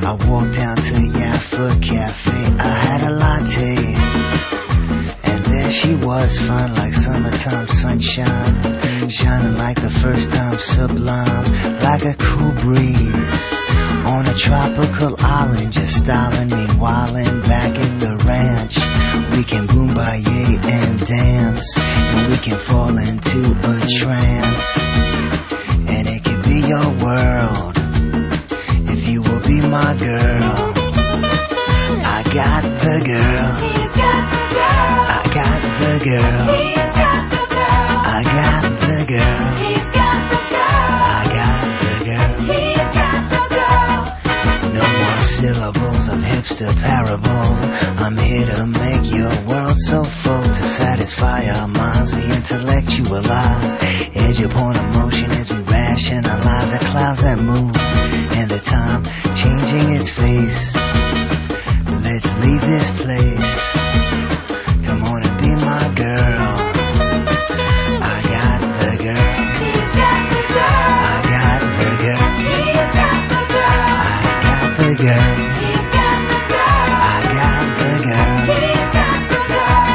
I walked down to Yaffa Cafe, I had a latte, and there she was, fine like summertime sunshine, shining like the first time, sublime, like a cool breeze on a tropical island, just styling me, wildin' back at the ranch. We can boombayé and dance, and we can fall into a trance, and it can be your world if you will be my girl. I got the girl. He's got the girl. I got the girl. He's got the girl. I got the girl. He's got the girl. I got the girl. He's got the girl. No more syllables of hipster parables. I'm here to make your world so full, to satisfy our minds. We intellectualize, edge upon emotion as we rationalize the clouds that move, and the time changing its face. Let's leave this place. Come on and be my girl. I got the girl. He's got the girl. I got the girl. He's got the girl. I got the girl. He's got the girl. I got the girl. He's got the girl.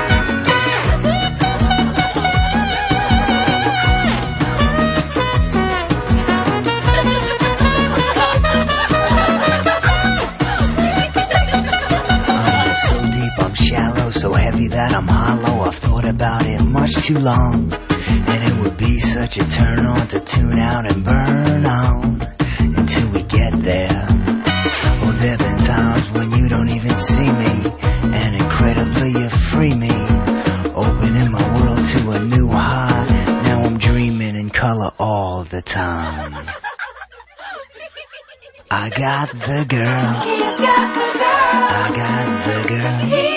I'm so deep, I'm shallow, so heavy that I'm hollow. I've thought about it much too long, and it would be such a turn on to tune out and burn on until we get there. Well, there've been times when you don't even see me, and incredibly you free me, opening my world to a new high. Now I'm dreaming in color all the time. I got the girl. He's got the girl. I got the girl. He's